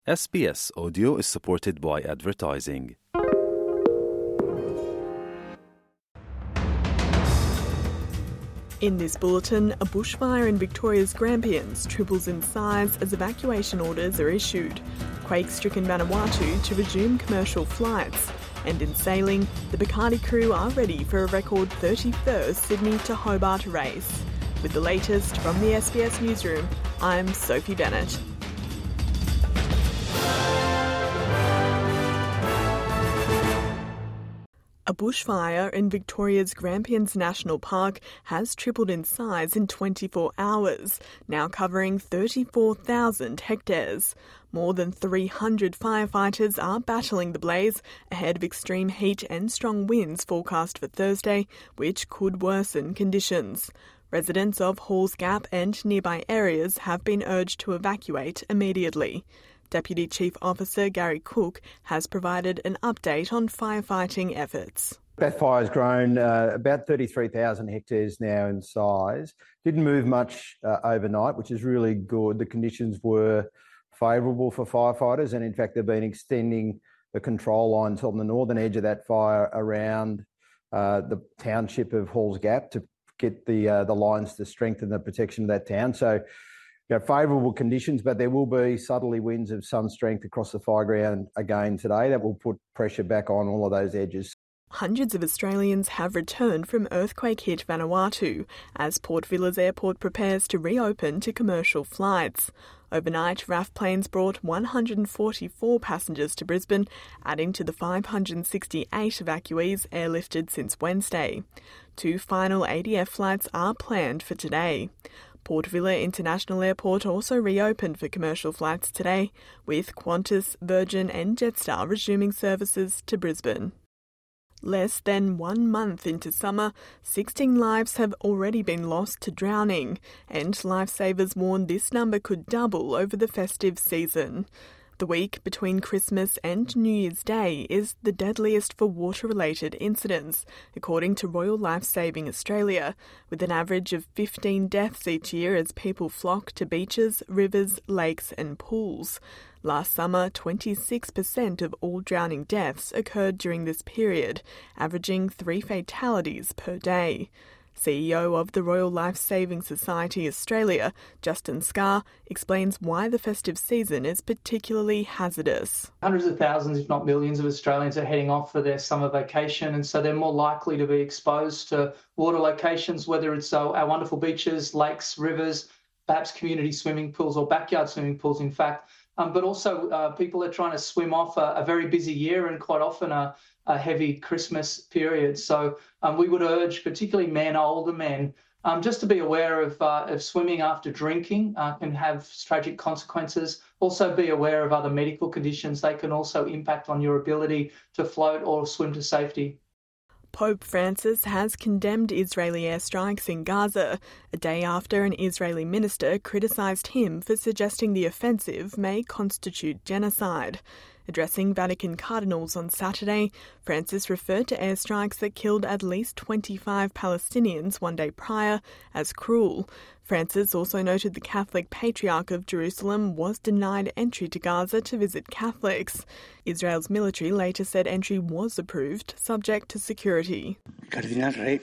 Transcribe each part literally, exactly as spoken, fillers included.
S B S Audio is supported by advertising. In this bulletin, a bushfire in Victoria's Grampians triples in size as evacuation orders are issued. Quake-stricken Vanuatu to resume commercial flights. And in sailing, the Bacardi crew are ready for a record thirty-first Sydney to Hobart race. With the latest from the S B S Newsroom, I'm Sophie Bennett. A bushfire in Victoria's Grampians National Park has tripled in size in twenty-four hours, now covering thirty-four thousand hectares. More than three hundred firefighters are battling the blaze ahead of extreme heat and strong winds forecast for Thursday, which could worsen conditions. Residents of Halls Gap and nearby areas have been urged to evacuate immediately. Deputy Chief Officer Gary Cook has provided an update on firefighting efforts. That fire's grown uh, about thirty-three thousand hectares now in size. Didn't move much uh, overnight, which is really good. The conditions were favourable for firefighters, and in fact they've been extending the control lines on the northern edge of that fire around uh, the township of Halls Gap to get the uh, the lines to strengthen the protection of that town. So, you know, favourable conditions, but there will be southerly winds of some strength across the fireground again today that will put pressure back on all of those edges. Hundreds of Australians have returned from earthquake-hit Vanuatu as Port Vilas Airport prepares to reopen to commercial flights. Overnight, R A F planes brought one hundred forty-four passengers to Brisbane, adding to the five hundred sixty-eight evacuees airlifted since Wednesday. Two final A D F flights are planned for today. Port Vila International Airport also reopened for commercial flights today, with Qantas, Virgin and Jetstar resuming services to Brisbane. Less than one month into summer, sixteen lives have already been lost to drowning, and lifesavers warn this number could double over the festive season. The week between Christmas and New Year's Day is the deadliest for water-related incidents, according to Royal Lifesaving Australia, with an average of fifteen deaths each year as people flock to beaches, rivers, lakes and pools. Last summer, twenty-six percent of all drowning deaths occurred during this period, averaging three fatalities per day. C E O of the Royal Lifesaving Society Australia, Justin Scarr, explains why the festive season is particularly hazardous. Hundreds of thousands, if not millions, of Australians are heading off for their summer vacation, and so they're more likely to be exposed to water locations, whether it's uh, our wonderful beaches, lakes, rivers, perhaps community swimming pools or backyard swimming pools, in fact. Um, but also uh, people are trying to swim off a, a very busy year and quite often a, a heavy Christmas period. So um, we would urge particularly men, older men, um, just to be aware of, uh, of swimming after drinking uh, can have tragic consequences. Also be aware of other medical conditions. They can also impact on your ability to float or swim to safety. Pope Francis has condemned Israeli airstrikes in Gaza, a day after an Israeli minister criticised him for suggesting the offensive may constitute genocide. Addressing Vatican cardinals on Saturday, Francis referred to airstrikes that killed at least twenty-five Palestinians one day prior as cruel. Francis also noted the Catholic Patriarch of Jerusalem was denied entry to Gaza to visit Catholics. Israel's military later said entry was approved, subject to security. Cardinal Ray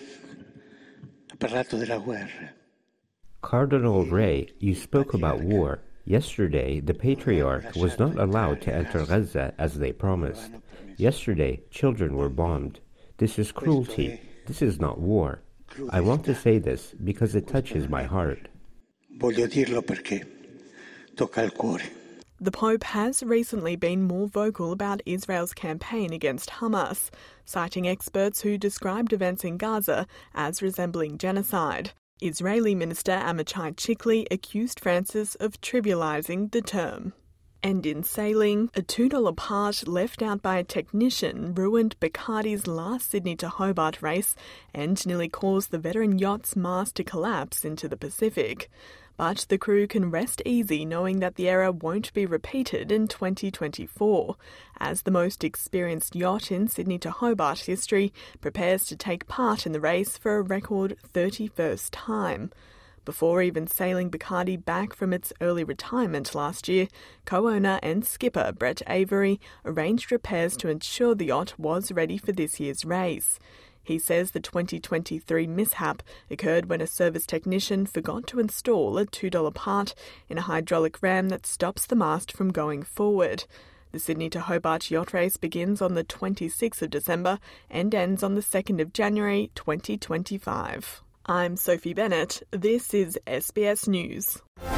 ha parlato della guerra. Cardinal Ray, you spoke about war. Yesterday, the Patriarch was not allowed to enter Gaza as they promised. Yesterday, children were bombed. This is cruelty. This is not war. I want to say this because it touches my heart. Voglio dirlo perché tocca il cuore. The Pope has recently been more vocal about Israel's campaign against Hamas, citing experts who described events in Gaza as resembling genocide. Israeli Minister Amichai Chikli accused Francis of trivialising the term. And in sailing, a two dollar part left out by a technician ruined Bacardi's last Sydney to Hobart race and nearly caused the veteran yacht's mast to collapse into the Pacific. But the crew can rest easy knowing that the error won't be repeated in twenty twenty-four, as the most experienced yacht in Sydney to Hobart history prepares to take part in the race for a record thirty-first time. Before even sailing Bacardi back from its early retirement last year, co-owner and skipper Brett Avery arranged repairs to ensure the yacht was ready for this year's race. He says the twenty twenty-three mishap occurred when a service technician forgot to install a two dollar part in a hydraulic ram that stops the mast from going forward. The Sydney to Hobart yacht race begins on the twenty-sixth of December and ends on the second of January twenty twenty-five. I'm Sophie Bennett. This is S B S News.